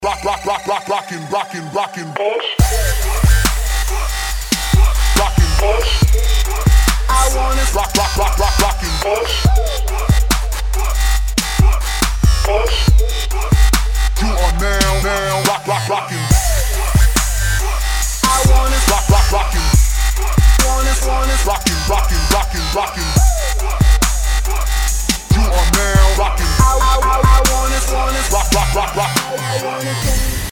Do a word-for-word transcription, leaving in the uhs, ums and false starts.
Rock, rock, rock, rock, rockin', rockin', rockin', Bitch. rockin', Bitch. I wanna rock, rock, rock, rock, rockin', bitch.